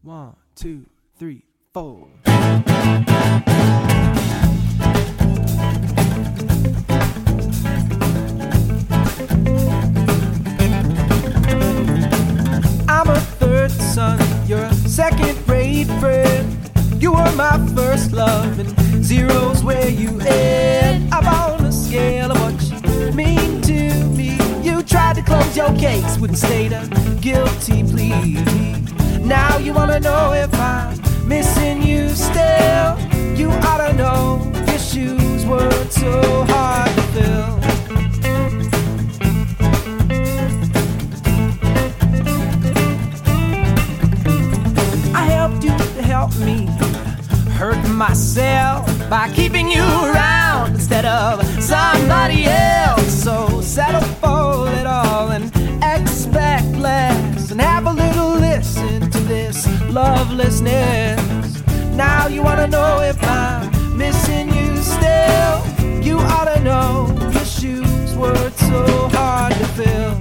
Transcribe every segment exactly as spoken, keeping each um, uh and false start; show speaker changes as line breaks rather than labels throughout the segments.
One, two, three, four. I'm a third son, you're a second-rate friend. You were my first love, and zero's where you end. I'm on a scale of what you mean to me. You tried to close your case, wouldn't state a guilty plea. Now you wanna know if I'm missing you still. You oughta know your shoes weren't so hard to fill. I helped you to help me, hurt myself by keeping you around instead of somebody else. So settle for it all and expect less, and have a little listen to this lovelessness. Now you wanna know if I'm missing you still. You oughta know your shoes weren't so hard to fill.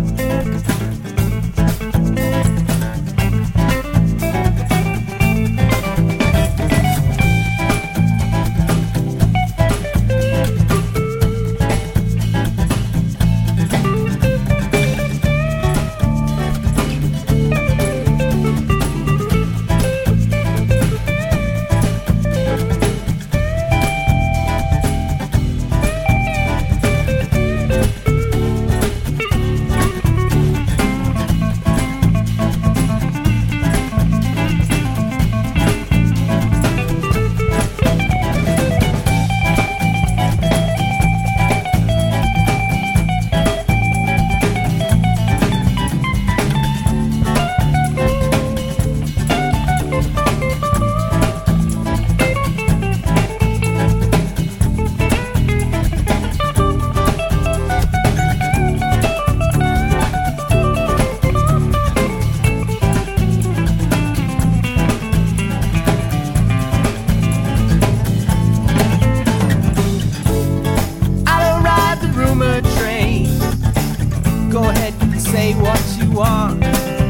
Say what you want.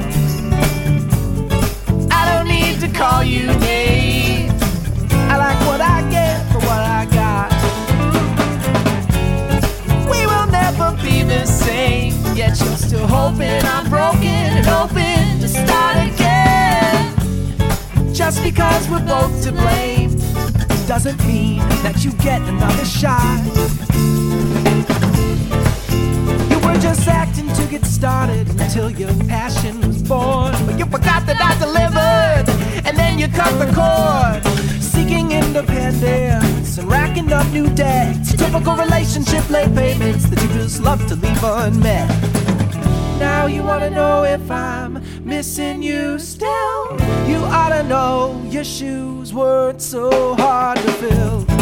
I don't need to call you names. I like what I get for what I got. We will never be the same, yet you're still hoping I'm broken and open to start again. Just because we're both to blame doesn't mean that you get another shot. We're just acting to get started until your passion was born. But you forgot that I delivered, and then you cut the cord. Seeking independence and racking up new debts. Typical relationship late payments that you just love to leave unmet. Now you wanna know if I'm missing you still. You oughta know your shoes weren't so hard to fill.